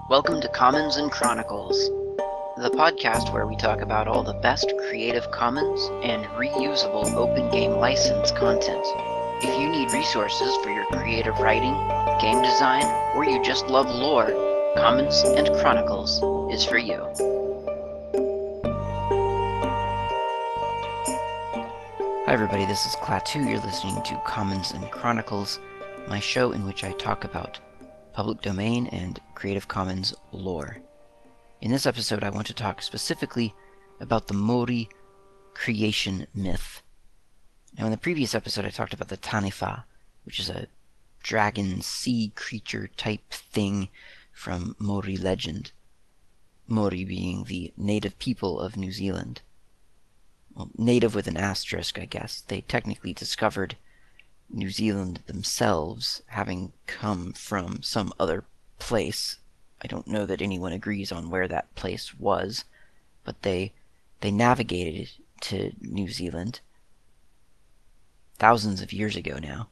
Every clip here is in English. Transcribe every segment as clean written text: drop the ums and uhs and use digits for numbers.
Welcome to Commons and Chronicles, the podcast where we talk about all the best Creative Commons and reusable open game license content. If you need resources for your creative writing, game design, or you just love lore, Commons and Chronicles is for you. Hi everybody, this is Klaatu. You're listening to Commons and Chronicles, my show in which I talk about public domain and Creative Commons lore. In this episode, I want to talk specifically about the Mori creation myth. Now, in the previous episode, I talked about the Taniwha, which is a dragon sea creature type thing from Mori legend. Mori being the native people of New Zealand. Well, native with an asterisk, I guess. They technically discovered New Zealand themselves, having come from some other place. I don't know that anyone agrees on where that place was, but they navigated to New Zealand thousands of years ago now.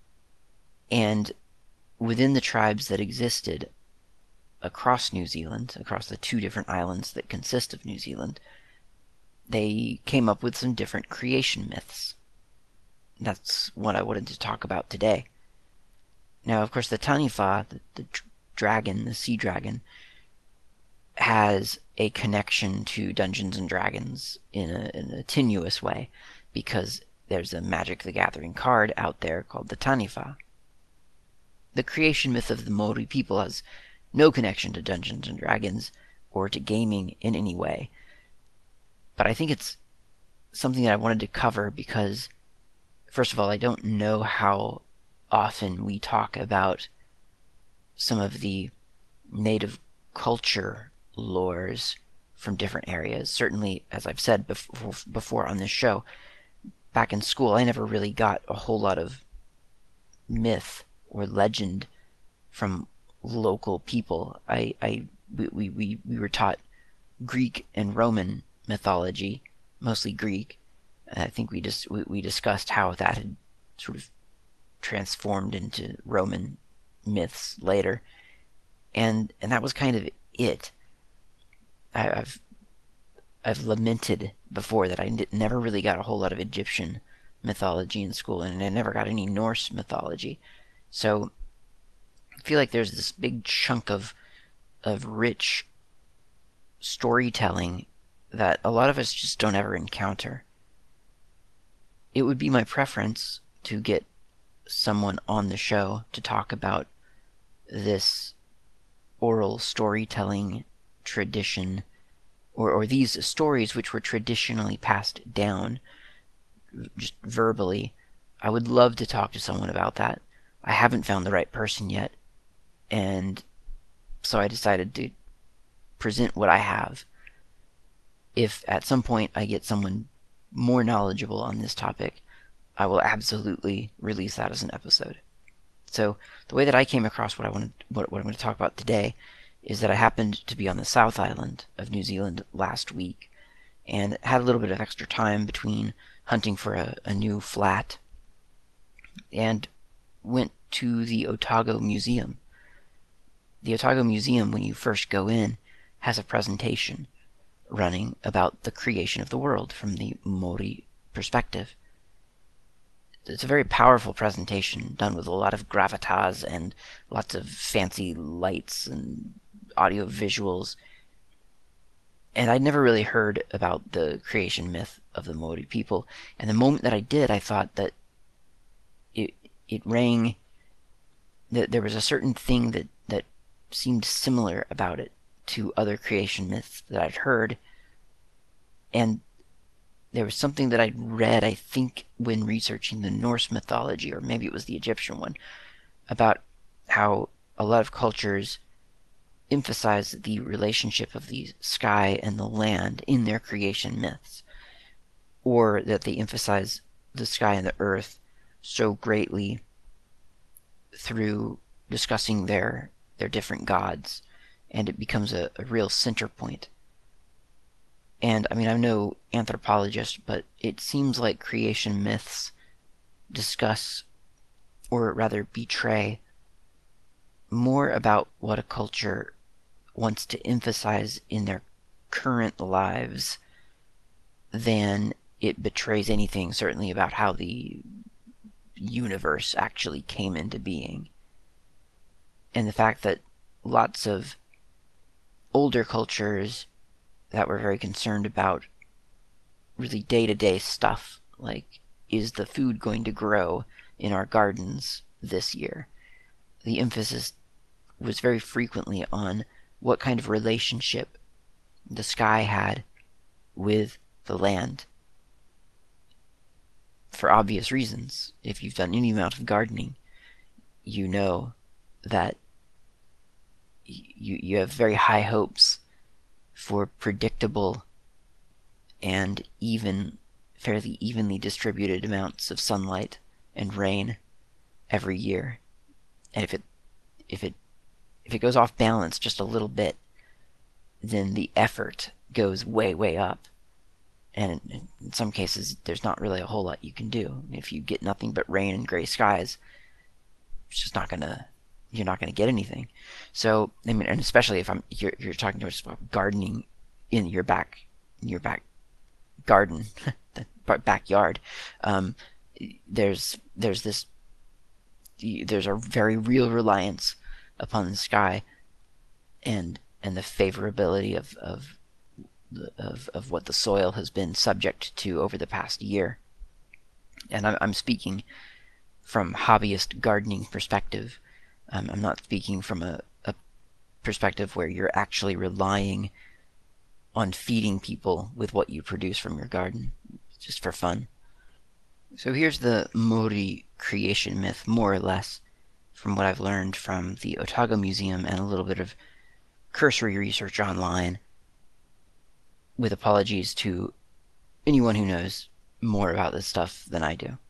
And within the tribes that existed across New Zealand, across the two different islands that consist of New Zealand, they came up with some different creation myths. That's what I wanted to talk about today. Now, of course, the Taniwha, the dragon, the sea dragon, has a connection to Dungeons and Dragons in a tenuous way, because there's a Magic the Gathering card out there called the Taniwha. The creation myth of the Mori people has no connection to Dungeons and Dragons or to gaming in any way. But I think it's something that I wanted to cover because, first of all, I don't know how often we talk about some of the native culture lores from different areas. Certainly, as I've said before on this show, back in school, I never really got a whole lot of myth or legend from local people. We were taught Greek and Roman mythology, mostly Greek. I think we discussed how that had sort of transformed into Roman myths later, and that was kind of it. I've lamented before that I never really got a whole lot of Egyptian mythology in school, and I never got any Norse mythology. So I feel like there's this big chunk of rich storytelling that a lot of us just don't ever encounter. It would be my preference to get someone on the show to talk about this oral storytelling tradition, or these stories which were traditionally passed down just verbally. I would love to talk to someone about that. I haven't found the right person yet, and so I decided to present what I have. If at some point I get someone more knowledgeable on this topic, I will absolutely release that as an episode. So the way that I came across what I'm going to talk about today is that I happened to be on the South Island of New Zealand last week and had a little bit of extra time between hunting for a new flat, and went to the Otago Museum. The Otago Museum, when you first go in, has a presentation running about the creation of the world from the Mori perspective. It's a very powerful presentation done with a lot of gravitas and lots of fancy lights and audio visuals. And I'd never really heard about the creation myth of the Mori people. And the moment that I did, I thought that it rang, that there was a certain thing that seemed similar about it to other creation myths that I'd heard. And there was something that I'd read, I think, when researching the Norse mythology, or maybe it was the Egyptian one, about how a lot of cultures emphasize the relationship of the sky and the land in their creation myths, or that they emphasize the sky and the earth so greatly through discussing their different gods, and it becomes a real center point. And I mean, I'm no anthropologist, but it seems like creation myths discuss, or rather betray, more about what a culture wants to emphasize in their current lives than it betrays anything, certainly, about how the universe actually came into being. And the fact that lots of older cultures that were very concerned about really day-to-day stuff, like, is the food going to grow in our gardens this year? The emphasis was very frequently on what kind of relationship the sky had with the land. For obvious reasons. If you've done any amount of gardening, you know that you have very high hopes for predictable and fairly evenly distributed amounts of sunlight and rain every year. And if it goes off balance just a little bit, then the effort goes way, way up. And in some cases, there's not really a whole lot you can do. If you get nothing but rain and gray skies, it's just you're not gonna get anything. So, I mean, and especially if you're talking to us about gardening in your back garden, backyard, there's a very real reliance upon the sky and the favorability of what the soil has been subject to over the past year. And I'm speaking from hobbyist gardening perspective. I'm not speaking from a perspective where you're actually relying on feeding people with what you produce from your garden, just for fun. So here's the Mori creation myth, more or less, from what I've learned from the Otago Museum and a little bit of cursory research online, with apologies to anyone who knows more about this stuff than I do.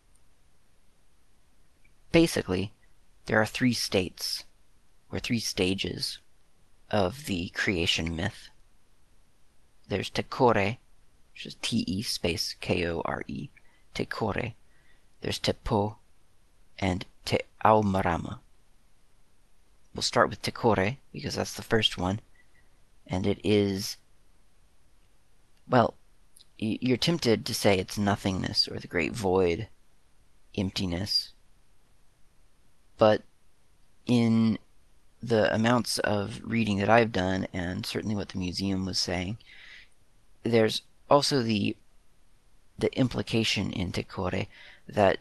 Basically, there are three states, or three stages, of the creation myth. There's Te Kore, which is T-E space K-O-R-E, Te Kore. There's Te Po, and Te Aumarama. We'll start with Te Kore, because that's the first one, and it is, well, you're tempted to say it's nothingness, or the great void, emptiness, but in the amounts of reading that I've done, and certainly what the museum was saying, there's also the implication in Te Kore that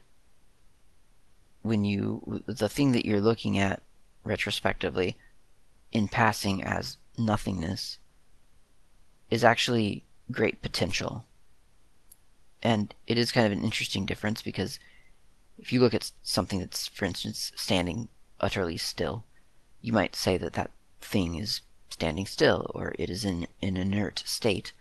the thing that you're looking at retrospectively in passing as nothingness is actually great potential. And it is kind of an interesting difference, because if you look at something that's, for instance, standing utterly still, you might say that that thing is standing still, or it is in an inert state.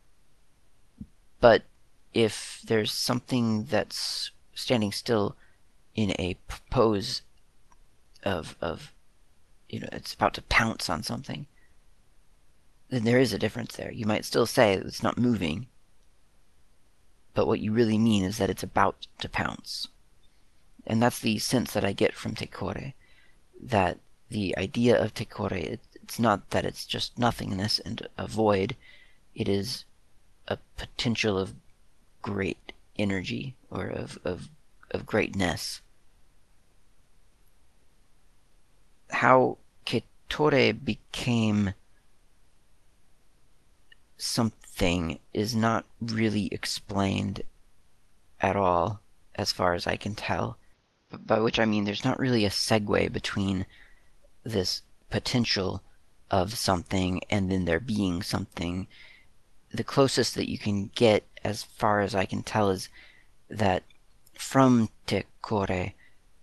But if there's something that's standing still in a pose of it's about to pounce on something, then there is a difference there. You might still say that it's not moving, but what you really mean is that it's about to pounce. And that's the sense that I get from Te Kore, that the idea of Te Kore, it's not that it's just nothingness and a void, it is a potential of great energy, or of greatness. How Ketore became something is not really explained at all, as far as I can tell. By which I mean there's not really a segue between this potential of something and then there being something. The closest that you can get, as far as I can tell, is that from Te Kore,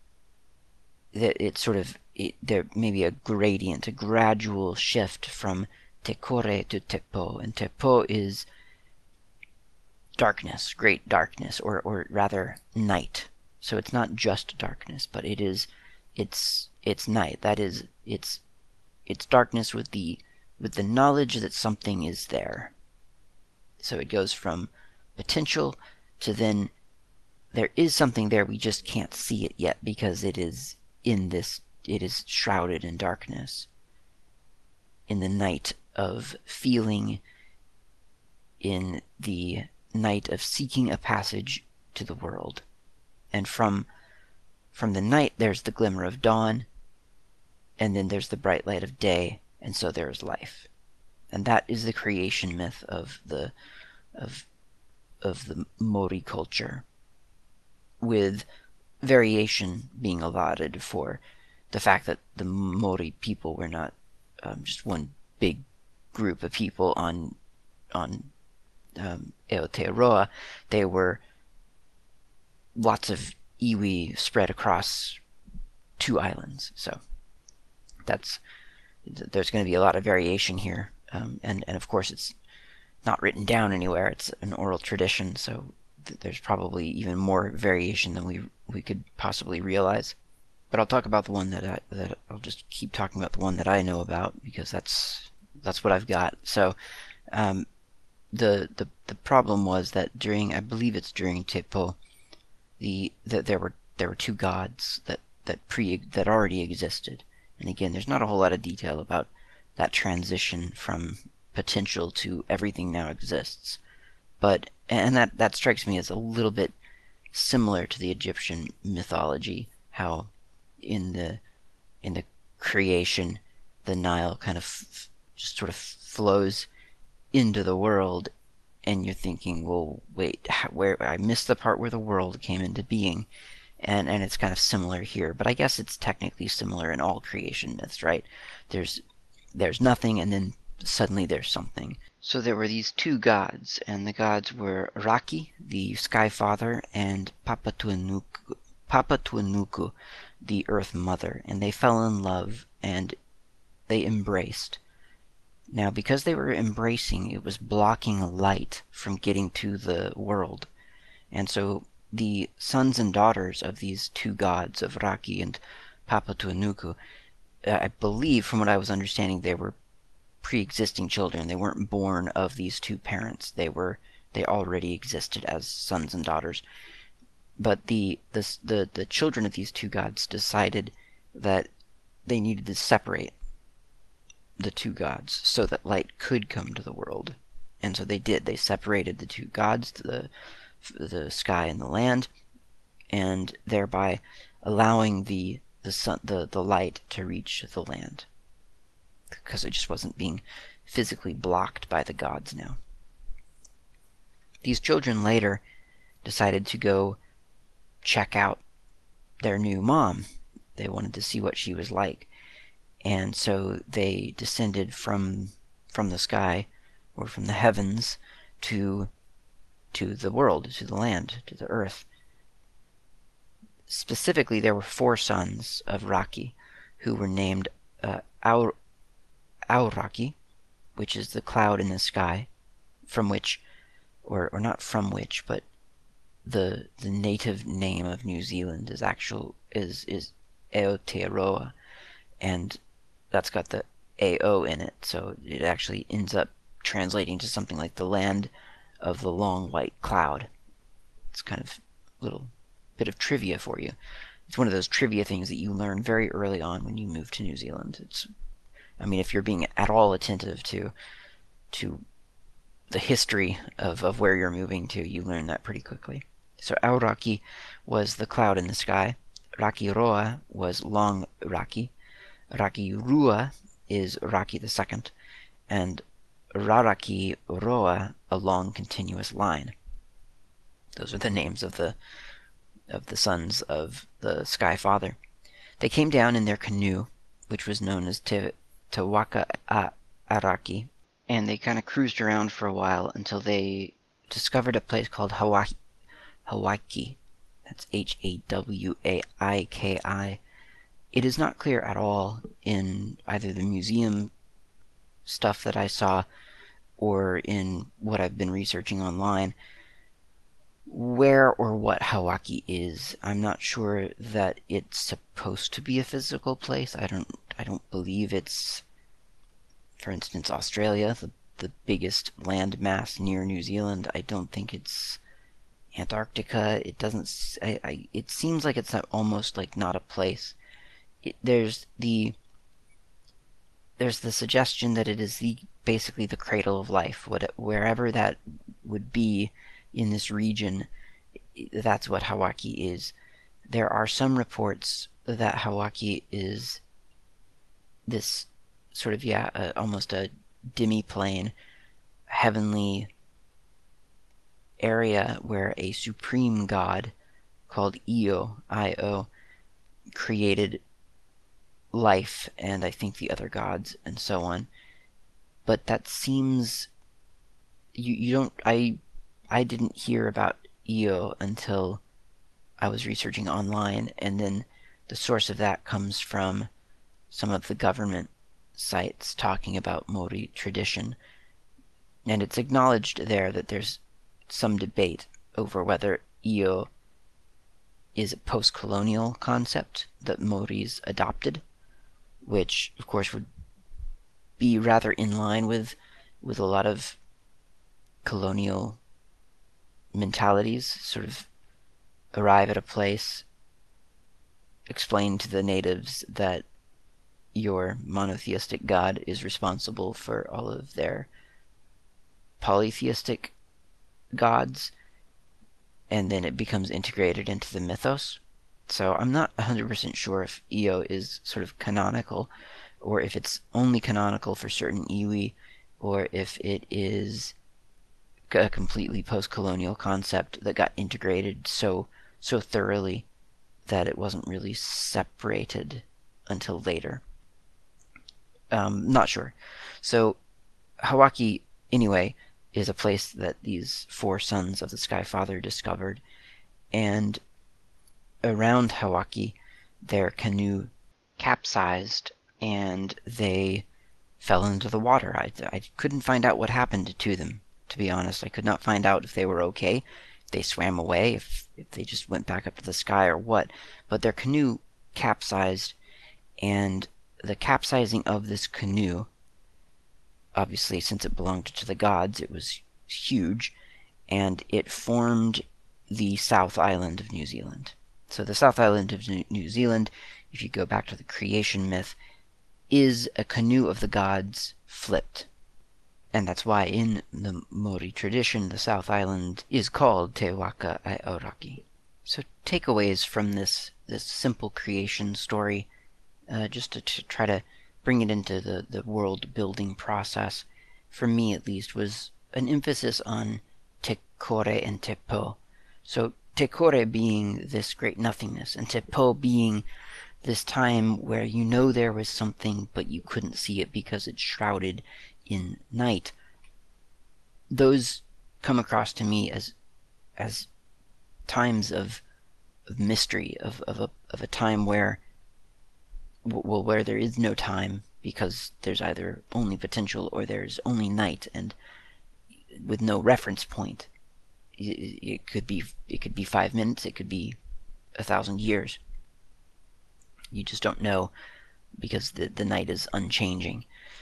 there may be a gradient, a gradual shift from Te Kore to Te Po, and Te Po is darkness, great darkness, or rather night. So it's not just darkness, but it's night. That is, it's darkness with the knowledge that something is there. So it goes from potential to then there is something there, we just can't see it yet because it is shrouded in darkness. in the night of feeling, in the night of seeking a passage to the world. And from the night there's the glimmer of dawn, and then there's the bright light of day, and so there is life. And that is the creation myth of the Mori culture, with variation being allotted for the fact that the Mori people were not just one big group of people on Aotearoa. They were lots of iwi spread across 2 islands. So there's going to be a lot of variation here, and of course it's not written down anywhere. It's an oral tradition, so there's probably even more variation than we could possibly realize. But I'll talk about the one that I'll just keep talking about the one that I know about, because that's what I've got. So the problem was that during, I believe it's during Tepo, that there were 2 gods that already existed. And again, there's not a whole lot of detail about that transition from potential to everything now exists. But that strikes me as a little bit similar to the Egyptian mythology, how in the creation the Nile kind of just sort of flows into the world, and you're thinking, well, wait, where I missed the part where the world came into being. And it's kind of similar here, but I guess it's technically similar in all creation myths, right? There's nothing, and then suddenly there's something. So there were these 2 gods, and the gods were Raki, the Sky Father, and Papatuanuku, the Earth Mother, and they fell in love, and they embraced. Now, because they were embracing, it was blocking light from getting to the world, and so the sons and daughters of these 2 gods, of Raki and Papatuanuku, I believe, from what I was understanding, they were pre-existing children. They weren't born of these 2 parents. They already existed as sons and daughters. But the children of these 2 gods decided that they needed to separate the 2 gods so that light could come to the world. And so they did. They separated the 2 gods, the sky and the land, and thereby allowing the light to reach the land, because it just wasn't being physically blocked by the gods now. These children later decided to go check out their new mom. They wanted to see what she was like, and so they descended from the sky, or from the heavens, to the world, to the land, to the earth. Specifically, there were 4 sons of Raki who were named Auraki, which is the cloud in the sky, from which, or not from which, but the native name of New Zealand is Aotearoa, and that's got the AO in it, so it actually ends up translating to something like the land of the long white cloud. It's kind of a little bit of trivia for you. It's one of those trivia things that you learn very early on when you move to New Zealand. If you're being at all attentive to the history of where you're moving to, you learn that pretty quickly. So Auraki was the cloud in the sky. Rakiroa was long Raki. Rakirua is Raki the second, and Raraki Roa, a long continuous line. Those are the names of the sons of the Sky Father. They came down in their canoe, which was known as Te Waka Araki, and they kind of cruised around for a while until they discovered a place called Hawaiki. That's Hawaiki. It is not clear at all in either the museum stuff that I saw or in what I've been researching online where or what Hawaiki is. I'm not sure that it's supposed to be a physical place. I don't believe it's, for instance, Australia, the biggest land mass near New Zealand. I don't think it's Antarctica. It doesn't. It seems like it's almost like not a place. There's the there's the suggestion that it is basically the cradle of life. Wherever that would be in this region, that's what Hawaki is. There are some reports that Hawaki is this sort of, almost a demi-plane, heavenly area where a supreme god called Io, I-O, created life, and I think the other gods, and so on. But that seems... You don't... I didn't hear about Io until I was researching online, and then the source of that comes from some of the government sites talking about Mori tradition. And it's acknowledged there that there's some debate over whether Io is a post-colonial concept that Moris adopted, which of course would be rather in line with a lot of colonial mentalities. Sort of arrive at a place, explain to the natives that your monotheistic god is responsible for all of their polytheistic gods, and then it becomes integrated into the mythos. So I'm not 100% sure if Io is sort of canonical, or if it's only canonical for certain iwi, or if it is a completely post-colonial concept that got integrated so thoroughly that it wasn't really separated until later. Not sure. So Hawaki, anyway, is a place that these four sons of the Sky Father discovered, and around Hawaki their canoe capsized and they fell into the water. I couldn't find out what happened to them, to be honest. I could not find out if they were okay, if they swam away, if they just went back up to the sky or what. But their canoe capsized, and the capsizing of this canoe, obviously since it belonged to the gods, it was huge, and it formed the South Island of New Zealand. So the South Island of New Zealand, if you go back to the creation myth, is a canoe of the gods flipped. And that's why in the Mori tradition, the South Island is called Te Waka ai Auraki. So takeaways from this simple creation story, just to try to bring it into the world-building process, for me at least, was an emphasis on Te Kore and Te Po. So Te Kore being this great nothingness, and Te Po being this time where you know there was something, but you couldn't see it because it's shrouded in night. Those come across to me as times of mystery, of a time where, well, where there is no time because there's either only potential or there's only night, and with no reference point. It could be 5 minutes, it could be 1,000 years. You just don't know because the night is unchanging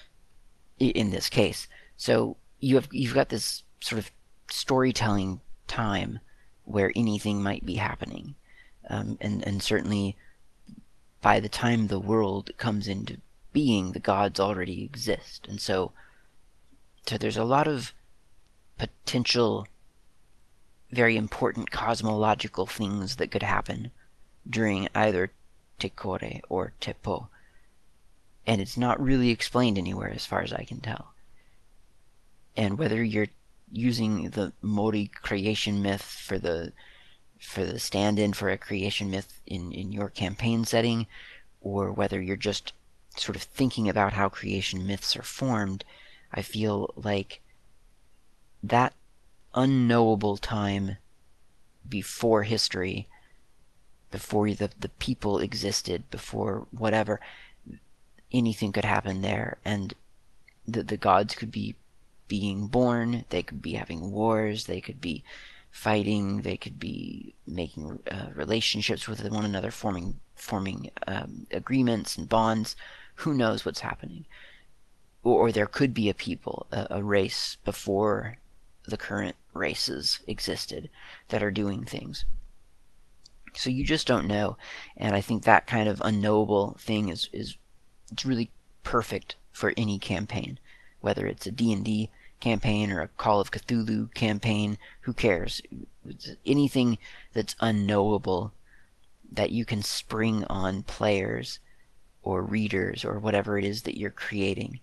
in this case. So you've got this sort of storytelling time where anything might be happening, and certainly by the time the world comes into being, the gods already exist, and so there's a lot of potential very important cosmological things that could happen during either Te Kore or Te Po, and it's not really explained anywhere as far as I can tell. And whether you're using the Mori creation myth for the stand-in for a creation myth in your campaign setting, or whether you're just sort of thinking about how creation myths are formed, I feel like that unknowable time before history, before the people existed, before whatever, anything could happen there, and the gods could be being born, they could be having wars, they could be fighting, they could be making relationships with one another, forming agreements and bonds. Who knows what's happening? Or there could be a people, a race before the current races existed that are doing things. So you just don't know, and I think that kind of unknowable thing is it's really perfect for any campaign, whether it's a D&D campaign or a Call of Cthulhu campaign. Who cares? Anything that's unknowable that you can spring on players or readers or whatever it is that you're creating.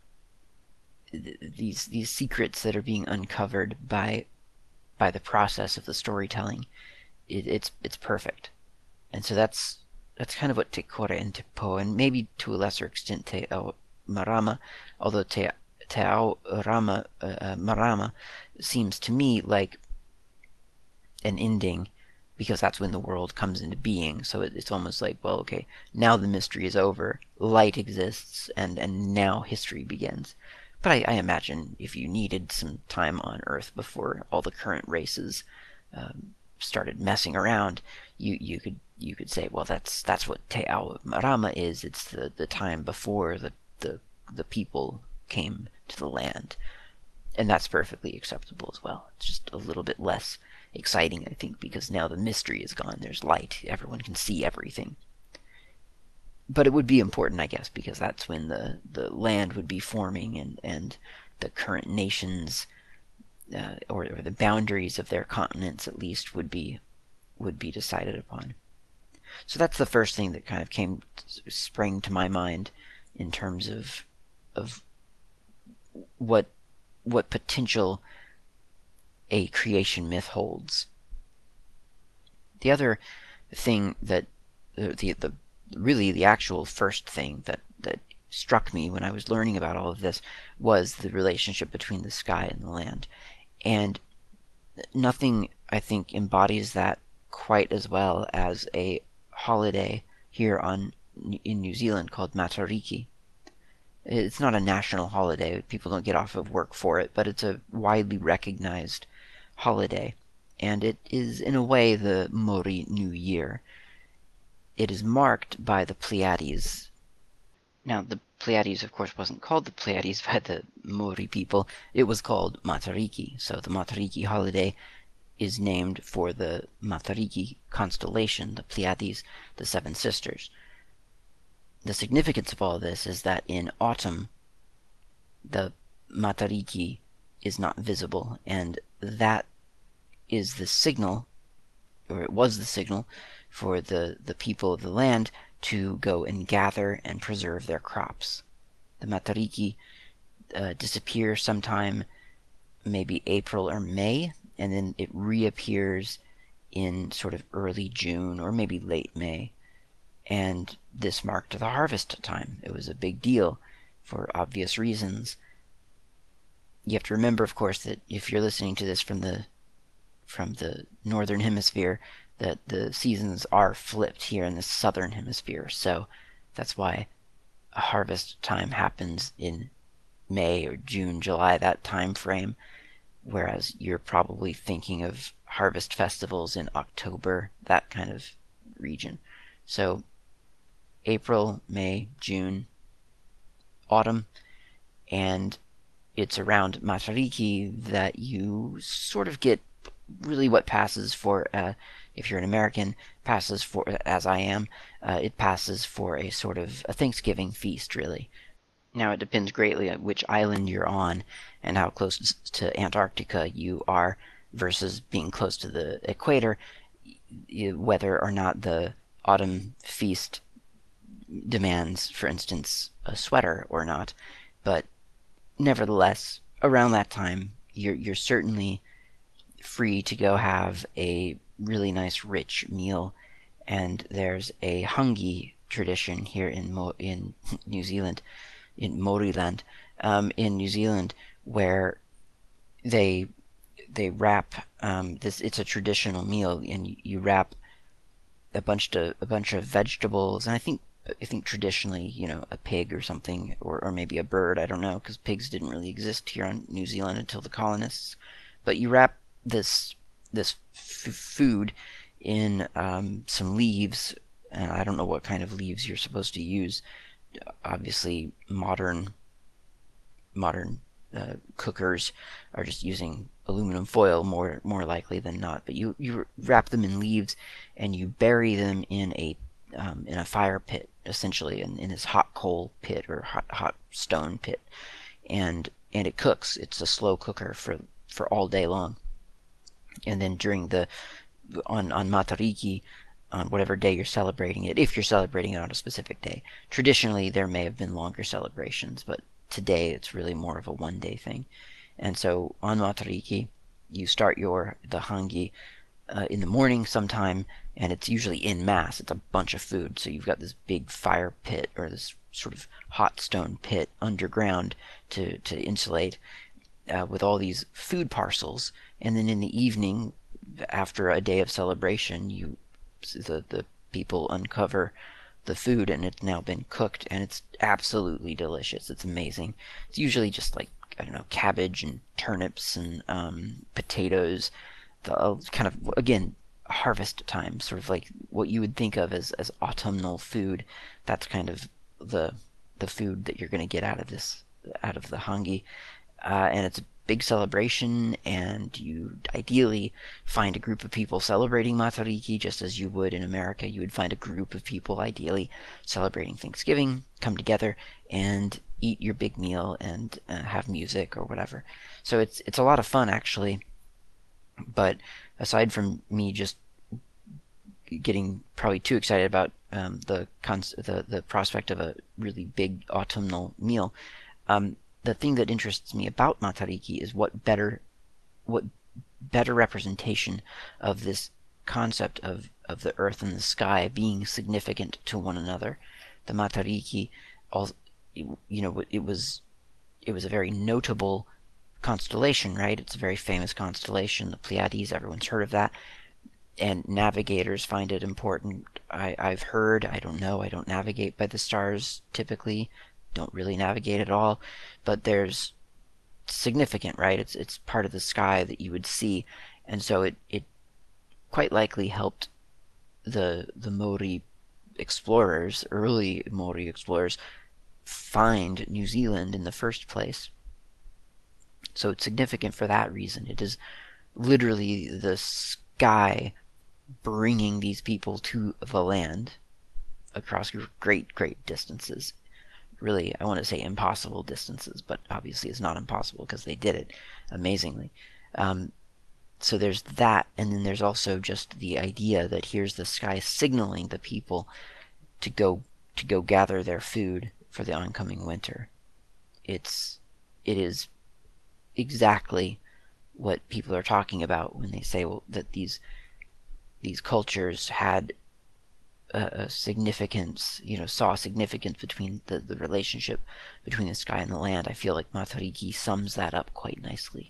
These secrets that are being uncovered by the process of the storytelling, it's perfect. And so that's kind of what Te Kore and Te Po, and maybe to a lesser extent Te Ao Marama, although Te Ao Marama seems to me like an ending, because that's when the world comes into being. So it's almost like, well, okay, now the mystery is over, light exists, and now history begins. But I imagine if you needed some time on Earth before all the current races started messing around, you could say, well, that's what Te Ao Marama is. It's the time before the people came to the land, and that's perfectly acceptable as well. It's just a little bit less exciting, I think, because now the mystery is gone. There's light. Everyone can see everything. But it would be important, I guess, because that's when the land would be forming, and the current nations, or the boundaries of their continents at least, would be decided upon. So that's the first thing that kind of sprang to my mind in terms of what potential a creation myth holds. The other thing that really the actual first thing that struck me when I was learning about all of this was the relationship between the sky and the land. And nothing, I think, embodies that quite as well as a holiday here in New Zealand called Matariki. It's not a national holiday. People don't get off of work for it, but it's a widely recognized holiday. And it is, in a way, the Maori New Year. It is marked by the Pleiades. Now, the Pleiades, of course, wasn't called the Pleiades by the Maori people. It was called Matariki. So the Matariki holiday is named for the Matariki constellation, the Pleiades, the Seven Sisters. The significance of all this is that in autumn, the Matariki is not visible, and that is the signal, or it was the signal, for the people of the land to go and gather and preserve their crops. The Matariki disappear sometime maybe April or May, and then it reappears in sort of early June or maybe late May. And this marked the harvest time. It was a big deal for obvious reasons. You have to remember, of course, that if you're listening to this from the northern hemisphere, that the seasons are flipped here in the southern hemisphere. So that's why a harvest time happens in May or June, July, that time frame, whereas you're probably thinking of harvest festivals in October, that kind of region. So April, May, June, autumn, and it's around Matariki that you sort of get really what passes for, if you're an American, passes for, as I am, it passes for a sort of a Thanksgiving feast, really. Now, it depends greatly on which island you're on and how close to Antarctica you are versus being close to the equator, whether or not the autumn feast demands, for instance, a sweater or not. But nevertheless, around that time, you're certainly free to go have a really nice rich meal. And there's a hangi tradition here in New Zealand, in Maoriland, in New Zealand, where they wrap this. It's a traditional meal, and you wrap a bunch of vegetables, and I think traditionally, a pig or something, or maybe a bird. I don't know, because pigs didn't really exist here on New Zealand until the colonists. But you wrap this food in some leaves, and I don't know what kind of leaves you're supposed to use. Obviously, modern cookers are just using aluminum foil more likely than not. But you wrap them in leaves, and you bury them in a in a fire pit, essentially, in this hot coal pit or hot stone pit, and it cooks. It's a slow cooker for all day long. And then during the on Matariki, on whatever day you're celebrating it, if you're celebrating it on a specific day. Traditionally, there may have been longer celebrations, but today it's really more of a one-day thing. And so on Matariki, you start the hangi in the morning sometime, and it's usually in mass. It's a bunch of food. So you've got this big fire pit or this sort of hot stone pit underground to insulate with all these food parcels. And then in the evening, after a day of celebration, the people uncover the food, and it's now been cooked, and it's absolutely delicious. It's amazing. It's usually just like, I don't know, cabbage and turnips and potatoes. The kind of, again, harvest time, sort of like what you would think of as autumnal food. That's kind of the food that you're going to get out of the hangi, and it's a big celebration, and you ideally find a group of people celebrating Matariki just as you would in America. You would find a group of people ideally celebrating Thanksgiving, come together and eat your big meal and have music or whatever. So it's a lot of fun, actually. But aside from me just getting probably too excited about the prospect of a really big autumnal meal, the thing that interests me about Matariki is what better representation of this concept of the earth and the sky being significant to one another. The Matariki, it was a very notable constellation, right? It's a very famous constellation, the Pleiades. Everyone's heard of that, and navigators find it important. I've heard, I don't know, I don't navigate by the stars typically, don't really navigate at all, but there's significant, right? It's part of the sky that you would see, and so it quite likely helped the Maori explorers, early Maori explorers, find New Zealand in the first place. So it's significant for that reason. It is literally the sky bringing these people to the land across great, great distances. Really, I want to say impossible distances, but obviously it's not impossible because they did it amazingly. So there's that, and then there's also just the idea that here's the sky signaling the people to go gather their food for the oncoming winter. It is exactly what people are talking about when they say, well, that these cultures had a significance, saw significance between the relationship between the sky and the land. I feel like Matariki sums that up quite nicely.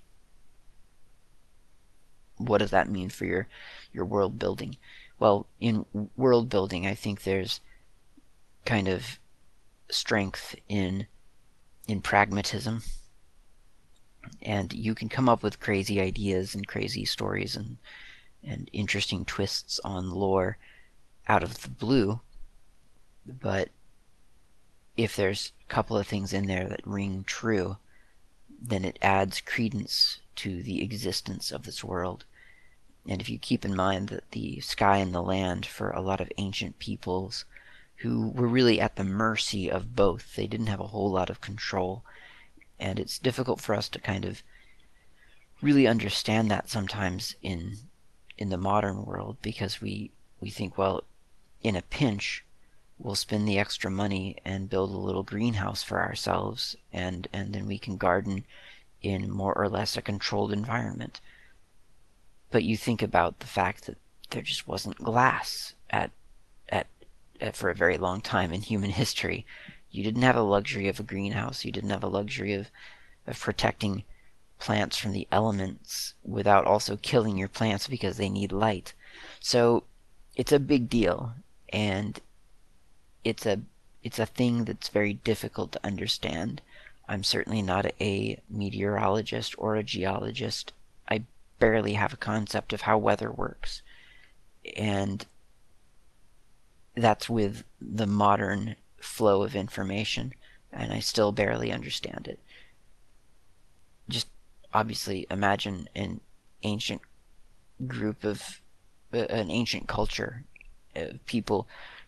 What does that mean for your world building? Well, in world building, I think there's kind of strength in pragmatism, and you can come up with crazy ideas and crazy stories and interesting twists on lore out of the blue, but if there's a couple of things in there that ring true, then it adds credence to the existence of this world. And if you keep in mind that the sky and the land, for a lot of ancient peoples who were really at the mercy of both, they didn't have a whole lot of control, and it's difficult for us to kind of really understand that sometimes in the modern world, because we think, well, in a pinch, we'll spend the extra money and build a little greenhouse for ourselves, and then we can garden in more or less a controlled environment. But you think about the fact that there just wasn't glass for a very long time in human history. You didn't have a luxury of a greenhouse. You didn't have a luxury of protecting plants from the elements without also killing your plants because they need light. So it's a big deal, and it's a thing that's very difficult to understand. I'm certainly not a meteorologist or a geologist. I barely have a concept of how weather works, and that's with the modern flow of information, and I still barely understand it. Just obviously imagine an ancient group of an ancient culture of people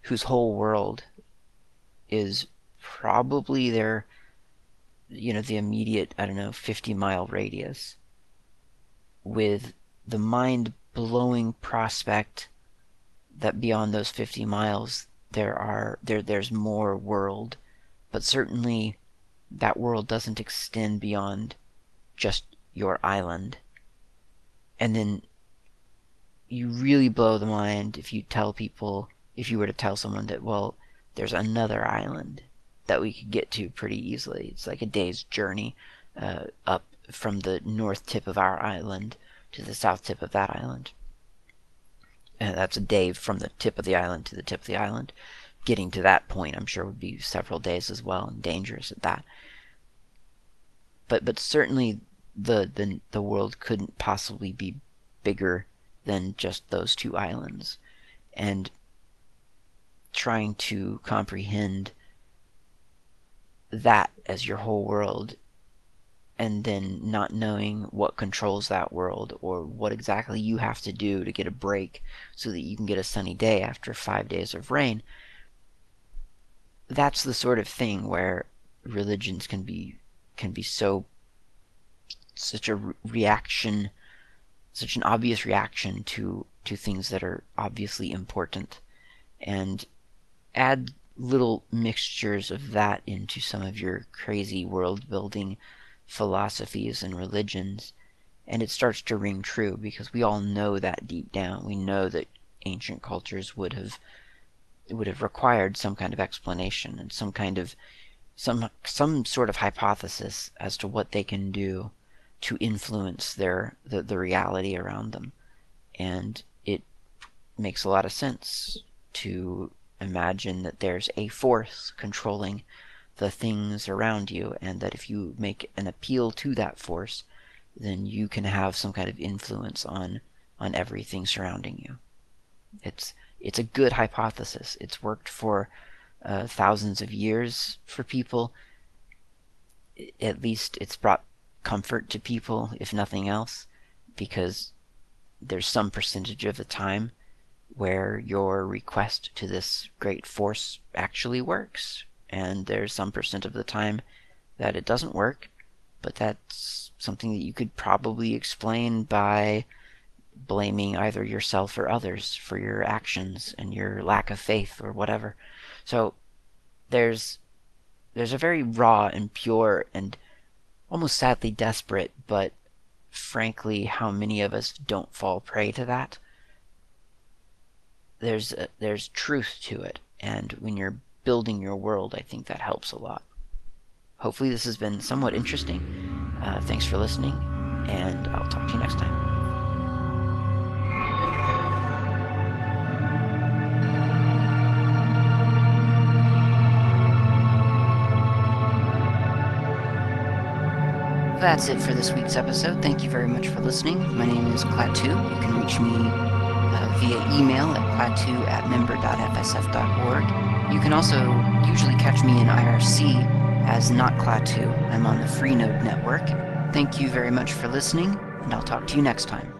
whose whole world is probably their, the immediate, I don't know, 50-mile radius, with the mind-blowing prospect that beyond those 50 miles there's more world, but certainly that world doesn't extend beyond just your island. And then you really blow the mind if you were to tell someone that, well, there's another island that we could get to pretty easily. It's like a day's journey up from the north tip of our island to the south tip of that island. And that's a day from the tip of the island to the tip of the island. Getting to that point, I'm sure, would be several days as well, and dangerous at that. But certainly the world couldn't possibly be bigger than just those two islands. And trying to comprehend that as your whole world, and then not knowing what controls that world or what exactly you have to do to get a break so that you can get a sunny day after 5 days of rain, that's the sort of thing where religions can be such a reaction, such an obvious reaction to things that are obviously important, and add little mixtures of that into some of your crazy world building philosophies and religions, and it starts to ring true, because we all know that deep down. We know that ancient cultures would have required some kind of explanation and some sort of hypothesis as to what they can do to influence the reality around them. And it makes a lot of sense to imagine that there's a force controlling the things around you, and that if you make an appeal to that force, then you can have some kind of influence on everything surrounding you. It's a good hypothesis. It's worked for thousands of years for people. At least it's brought comfort to people, if nothing else, because there's some percentage of the time where your request to this great force actually works, and there's some percent of the time that it doesn't work, but that's something that you could probably explain by blaming either yourself or others for your actions and your lack of faith or whatever. So there's a very raw and pure and almost sadly desperate, but frankly, how many of us don't fall prey to that? There's truth to it, and when you're building your world, I think that helps a lot. Hopefully this has been somewhat interesting. Thanks for listening, and I'll talk to you next time. That's it for this week's episode. Thank you very much for listening. My name is Klaatu. You can reach me via email at klaatu@member.fsf.org. You can also usually catch me in IRC as Not Klaatu. I'm on the Freenode network. Thank you very much for listening, and I'll talk to you next time.